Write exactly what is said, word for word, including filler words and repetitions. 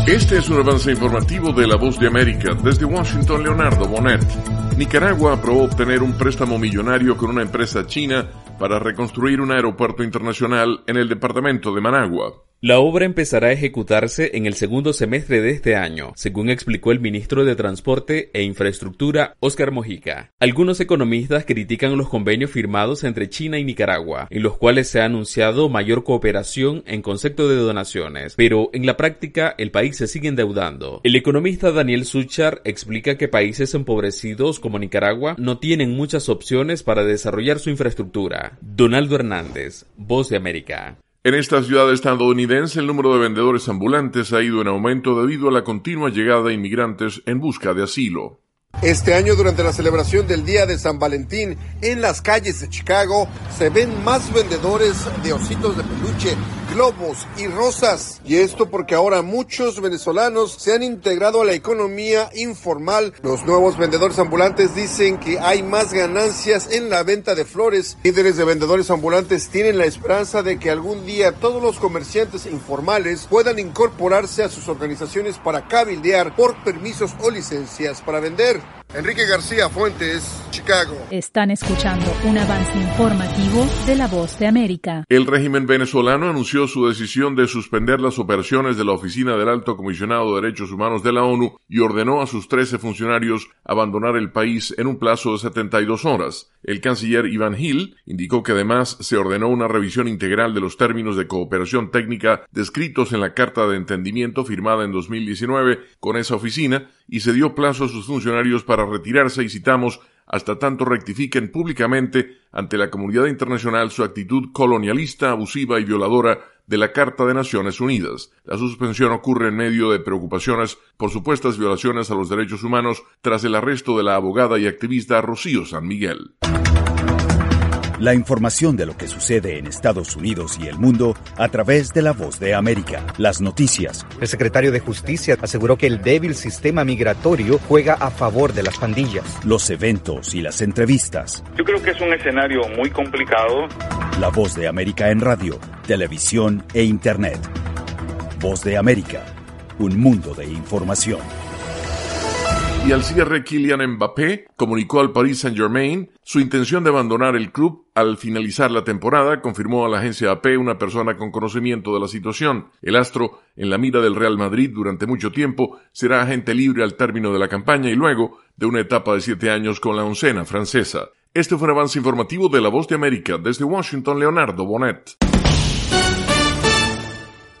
Este es un avance informativo de La Voz de América. Desde Washington, Leonardo Bonet. Nicaragua aprobó obtener un préstamo millonario con una empresa china para reconstruir un aeropuerto internacional en el departamento de Managua. La obra empezará a ejecutarse en el segundo semestre de este año, según explicó el ministro de Transporte e Infraestructura, Óscar Mojica. Algunos economistas critican los convenios firmados entre China y Nicaragua, en los cuales se ha anunciado mayor cooperación en concepto de donaciones, pero en la práctica el país se sigue endeudando. El economista Daniel Suchar explica que países empobrecidos como Nicaragua no tienen muchas opciones para desarrollar su infraestructura. Donaldo Hernández, Voz de América. En esta ciudad estadounidense, el número de vendedores ambulantes ha ido en aumento debido a la continua llegada de inmigrantes en busca de asilo. Este año, durante la celebración del Día de San Valentín, en las calles de Chicago, se ven más vendedores de ositos de peluche, globos y rosas. Y esto porque ahora muchos venezolanos se han integrado a la economía informal. Los nuevos vendedores ambulantes dicen que hay más ganancias en la venta de flores. Líderes de vendedores ambulantes tienen la esperanza de que algún día todos los comerciantes informales puedan incorporarse a sus organizaciones para cabildear por permisos o licencias para vender. Enrique García Fuentes, Chicago. Están escuchando un avance informativo de La Voz de América. El régimen venezolano anunció su decisión de suspender las operaciones de la Oficina del Alto Comisionado de Derechos Humanos de la ONU y ordenó a sus trece funcionarios abandonar el país en un plazo de setenta y dos horas. El canciller Iván Gil indicó que además se ordenó una revisión integral de los términos de cooperación técnica descritos en la Carta de Entendimiento firmada en dos mil diecinueve con esa oficina y se dio plazo a sus funcionarios para retirarse y citamos hasta tanto rectifiquen públicamente ante la comunidad internacional su actitud colonialista, abusiva y violadora de la Carta de Naciones Unidas. La suspensión ocurre en medio de preocupaciones por supuestas violaciones a los derechos humanos tras el arresto de la abogada y activista Rocío San Miguel. La información de lo que sucede en Estados Unidos y el mundo a través de La Voz de América. Las noticias. El secretario de Justicia aseguró que el débil sistema migratorio juega a favor de las pandillas. Los eventos y las entrevistas. Yo creo que es un escenario muy complicado. La Voz de América en radio, televisión e internet. Voz de América, un mundo de información. Y al cierre, Kylian Mbappé comunicó al Paris Saint-Germain su intención de abandonar el club al finalizar la temporada, confirmó a la agencia A P una persona con conocimiento de la situación. El astro, en la mira del Real Madrid durante mucho tiempo, será agente libre al término de la campaña y luego de una etapa de siete años con la oncena francesa. Este fue un avance informativo de La Voz de América. Desde Washington, Leonardo Bonet.